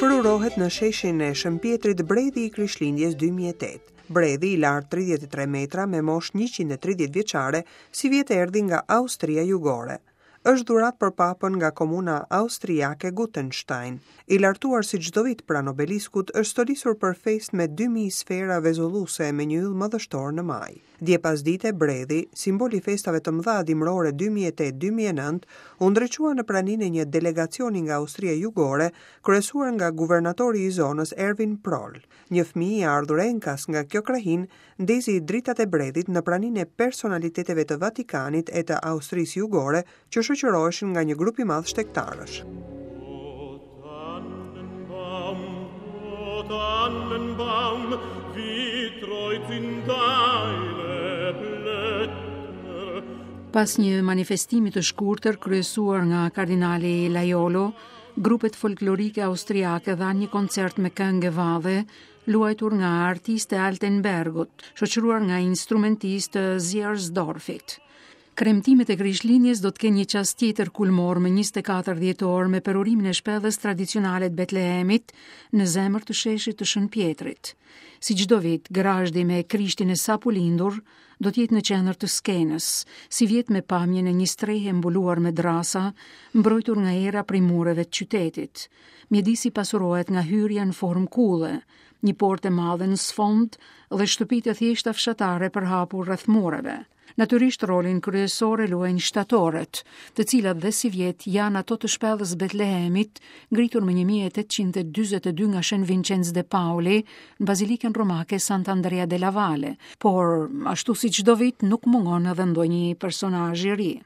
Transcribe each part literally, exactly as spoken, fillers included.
përurohet në sheshin e Shëmpjetrit bredhi i Krishtlindjes dy mijë e tetë. Bredhi i lartë tridhjetë e tre metra me moshë njëqind e tridhjetë vjeçare, si vjet erdhi nga Austria Jugore. Është dhurat për papën nga komuna austriake Gutenstein. I lartuar si çdo vit pranë obeliskut, është stolisur për fest me dy mijë sfera vezulluese me një yll madhështor në maj. Dje pas dite, bredhi, simboli i festave të mëdha dimrore dy mijë e tetë dy mijë e nëntë, u ndriçua në praninë e një delegacioni nga Austria Jugore, kryesuar nga guvernatori i zonës Erwin Proll. Një fëmijë i ardhur enkas nga kjo krahin ndezi dritat e bredhit në praninë e personaliteteve të Vatikanit e të Austrisë Jugore, që shoqëroheshin nga një grup i madh shtektarësh. Tannenbaum, wie treut sind deine Blätter. Pas një manifestimi të shkurtër kryesuar nga kardinali Laiolo, grupet folklorike austriake dhanë një koncert me këngë vadhe, luajtur nga artiste Altenbergut, shoqëruar nga instrumentistë Ziersdorfit. Kremtimet e Krishtlindjes do të kenë një çast tjetër kulmor më njëzet e katër dhjetor me perurimin e shpellës tradicionale të Betlehemit në zemër të sheshit të Shënpjetrit. Si çdo vit, grazhdi me Krishtin e sapo lindur do të jetë në qendër të skenës, si vjet me pamjen e një strehe mbuluar me drasa, mbrojtur nga era prej mureve të qytetit. Mjedisi pasurohet nga hyrja në formë kulle, një portë e madhe në sfond dhe shtëpitë e thjeshta fshatare përhapur rreth mureve. Natyrisht rolin kryesor e luajnë shtatorët, të cilat dhe si vjet janë ato të shpellës Betlehemit, ngritur më një mijë e tetëqind e dyzet e dy nga Shën Vincenz de Pauli në Bazilikën Romake Sant'Andrea della Valle, por ashtu si çdo vit nuk mungon edhe ndonjë personazh i ri.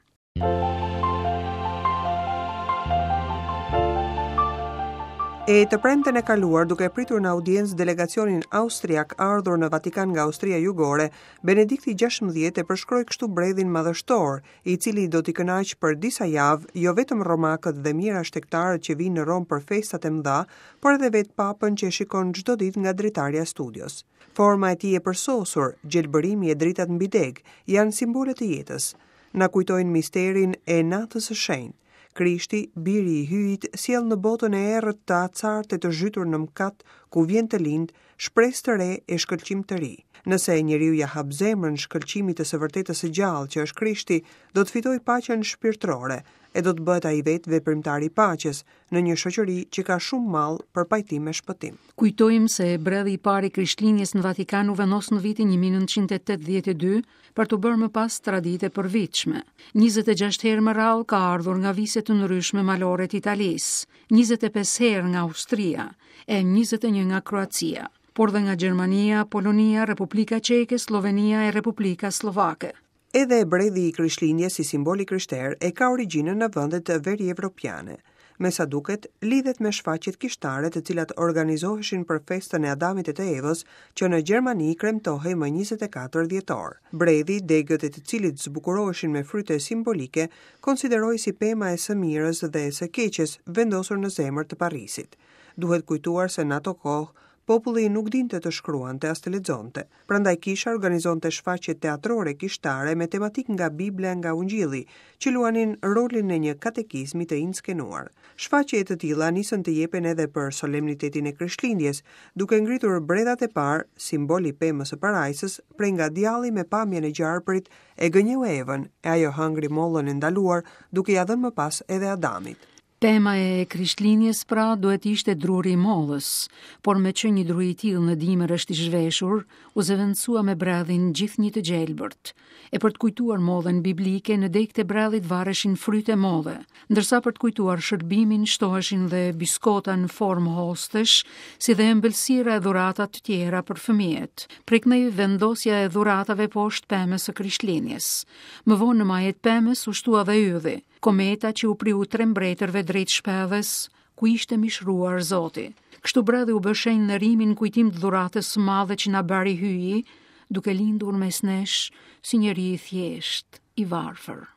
E të premten e kaluar, duke pritur në audiencë delegacionin austriak ardhur në Vatikan nga Austria Jugore, Benedikti gjashtëmbëdhjetë e përshkroi kështu bredhin madhështor, i cili do t'i kënaq për disa javë jo vetëm romakët dhe mira shtektarët që vinë në Rom për festat e mëdha, por edhe vetë papën që e shikon çdo ditë nga dritarja studios. Forma e tij e përsosur, gjelbërimi e dritat mbi deg, janë simbole të jetës. Na kujtojnë misterin e natës së shenjtë. Krishti, biri i hyjit, sjell në botën e errët të acartë e të zhytur në mkat, ku vjen të lind, shpresë të re e shkëlqim të ri. Nëse njeriu ja hap zemrën shkëlqimit të së vërtetës së gjallë që është Krishti, do të fitojë paqen shpirtërore e do të bëhet ai vetë veprimtar i paqes në një shoqëri që ka shumë mall për pajtim e shpëtim. Kujtojmë se bredhi i parë i Krishtlindjes në Vatikan u vendos në vitin një mijë e nëntëqind e tetëdhjetë e dy për të bërë më pas traditë e përvitshme. njëzet e gjashtë herë më radhë ka ardhur nga vise të ndryshme malore të Italisë, njëzet e pesë herë nga Austria e njëzet e një nga Kroacia, por dhe nga Gjermania, Polonia, Republika Çeke, Slovenia e Republika Slovake. Edhe bredhi i Krishtlindjes si simboli krishter e ka origjinën në vendet të veri evropiane. Me sa duket, lidhet me shfaqjet kishtare të cilat organizoheshin për festën e Adamit e të Evës, që në Gjermani kremtohej më njëzet e katër dhjetor. Bredhi, degët e të cilit zbukuroheshin me fryte simbolike, konsiderohej si pema e së mirës dhe e së keqes vendosur në zemër të Parisit. Duhet kujtuar se në ato kohë populli nuk dinte të shkruante as të lexonte. Prandaj kisha organizonte shfaqje teatrore kishtare me tematik nga Bibla nga Ungjilli, që luanin rolin e një katekizmi të inskenuar. Shfaqje të tilla nisën të jepen edhe për solemnitetin e Krishtlindjes, duke ngritur bredhat e parë, simboli i pemës së parajsës, prej nga djalli me pamjen e gjarprit e gënjeu Evën, e ajo hëngri mollën e ndaluar, duke ja dhënë më pas edhe Adamit. Tema e Krishtlindjes pra duhet ishte druri i mollës, por me që një druri i tillë në dimër është i zhveshur, u zëvendësua me bradhin gjithë një të gjelbërt. E për të kujtuar mollën biblike, në degët e bradhit vareshin fryte molle, ndërsa për të kujtuar shërbimin shtoheshin dhe biskota në formë hostesh, si dhe ëmbëlsira e dhuratat të tjera për fëmijët. Priknej vendosja e dhuratave poshtë pemës së Krishtlindjes. Më vonë në majet pemës u shtua dhe ylli, kometa që u priu tre mbretërve drejt shpellës, ku ishte mishruar Zoti. Kështu bradhi u bë shenjë në rimin kujtim të dhuratës së madhe që na bari hyi, duke lindur mes nesh si njeri i thjesht, i varfër.